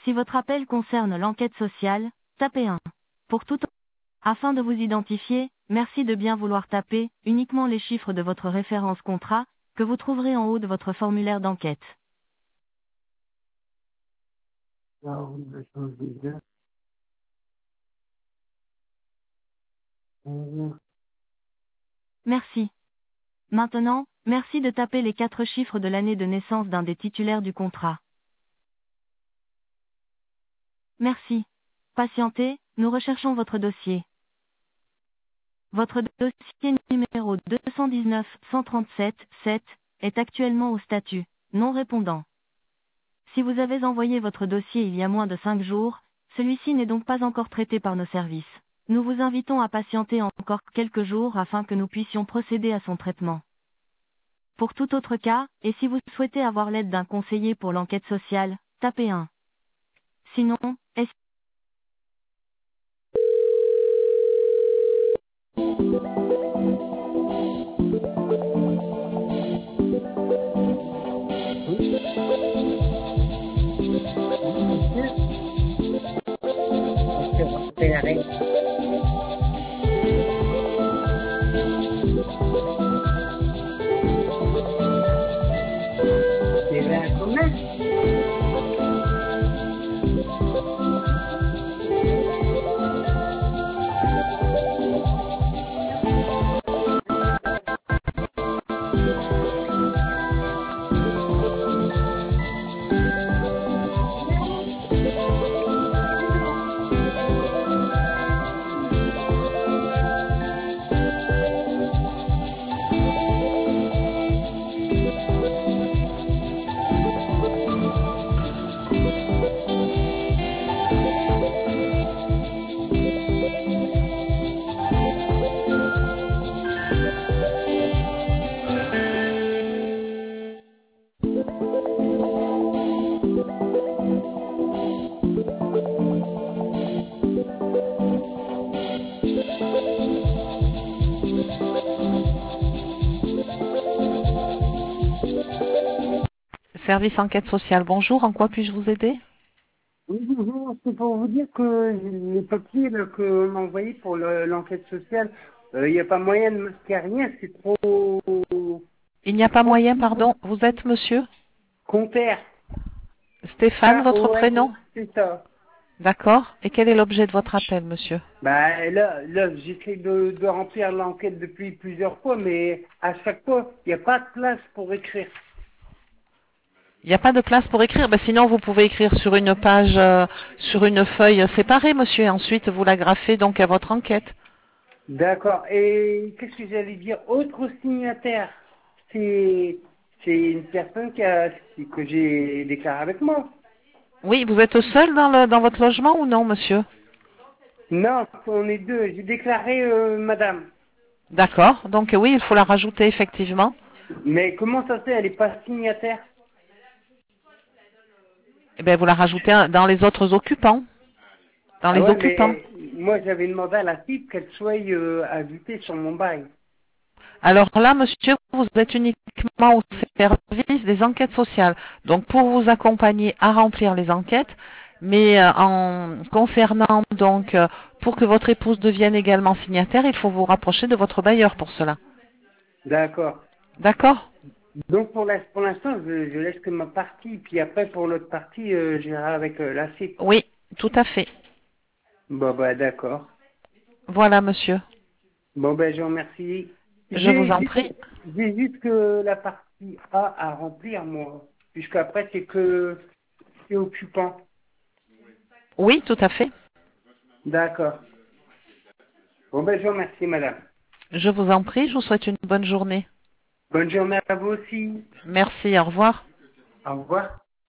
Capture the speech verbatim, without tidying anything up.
Si votre appel concerne l'enquête sociale, tapez un. Pour tout Afin de vous identifier, merci de bien vouloir taper uniquement les chiffres de votre référence contrat, que vous trouverez en haut de votre formulaire d'enquête. Ah oui, je change déjà. Euh, Merci. Maintenant, merci de taper les quatre chiffres de l'année de naissance d'un des titulaires du contrat. Merci. Patientez, nous recherchons votre dossier. Votre dossier numéro deux cent dix-neuf cent trente-sept sept est actuellement au statut non répondant. Si vous avez envoyé votre dossier il y a moins de cinq jours, celui-ci n'est donc pas encore traité par nos services. Nous vous invitons à patienter encore quelques jours afin que nous puissions procéder à son traitement. Pour tout autre cas, et si vous souhaitez avoir l'aide d'un conseiller pour l'enquête sociale, tapez un. Sinon, est oui, oui, monsieur. Parce que on fait la règle. C'est là combien? Service enquête sociale, bonjour, en quoi puis-je vous aider? Oui, bonjour, c'est pour vous dire que les papiers là, que m'a envoyé pour le- l'enquête sociale, euh, il n'y a pas moyen de masquer rien, c'est trop... Il n'y a pas trop moyen, pardon, vous êtes monsieur compère. Stéphane, votre K O R, prénom? c'est ça. D'accord. Et quel est l'objet de votre appel, monsieur? Bah là, là j'essaie de, de remplir l'enquête depuis plusieurs fois, mais à chaque fois, il n'y a pas de place pour écrire. Il n'y a pas de place pour écrire, ben, sinon vous pouvez écrire sur une page, euh, sur une feuille séparée, monsieur, et ensuite vous la graffez donc à votre enquête. D'accord. Et qu'est-ce que j'allais dire? Autre signataire, c'est c'est une personne qui a, que j'ai déclaré avec moi. Oui, vous êtes seul dans, le, dans votre logement ou non, monsieur? Non, on est deux. J'ai déclaré euh, madame. D'accord, donc oui, il faut la rajouter effectivement. Mais comment ça se fait? Elle n'est pas signataire. Eh bien, vous la rajoutez dans les autres occupants. Dans Ah les ouais, occupants. mais moi j'avais demandé à la fille qu'elle soit euh, ajoutée sur mon bail. Alors là, monsieur, vous êtes uniquement au service des enquêtes sociales. Donc, pour vous accompagner à remplir les enquêtes, mais euh, en concernant donc, euh, pour que votre épouse devienne également signataire, il faut vous rapprocher de votre bailleur pour cela. D'accord. D'accord? Donc pour l'in- pour l'instant, je, je laisse que ma partie, puis après pour l'autre partie, euh, j'irai avec euh, la fille. Oui, tout à fait. Bon bah d'accord. Voilà, monsieur. Bon ben je vous remercie. Je vous J'ai en juste, prie. j'ai juste que la partie A à remplir moi, puisqu'après c'est que c'est occupant. Oui, tout à fait. D'accord. Bon ben je vous remercie madame. Je vous en prie. Je vous souhaite une bonne journée. Bonne journée à vous aussi. Merci. Au revoir. Au revoir.